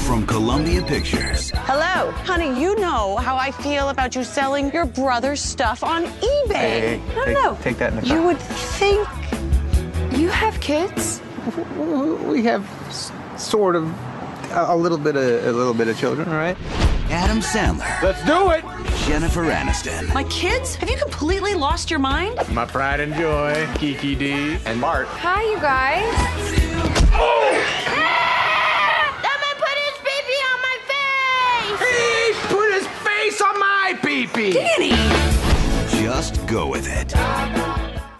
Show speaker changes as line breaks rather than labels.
from Columbia Pictures.
Hello. Honey, you know how I feel about you selling your brother's stuff on eBay.
No. Take that in the car.
You would think...
You have kids?
We have sort of a little bit of children, all right?
Adam Sandler.
Let's do it!
Jennifer Aniston.
My kids? Have you completely lost your mind?
My pride and joy, Kiki D, and Mark.
Hi, you guys.
Someone put his pee-pee on my face!
He put his face on my pee-pee!
Danny!
Just go with it.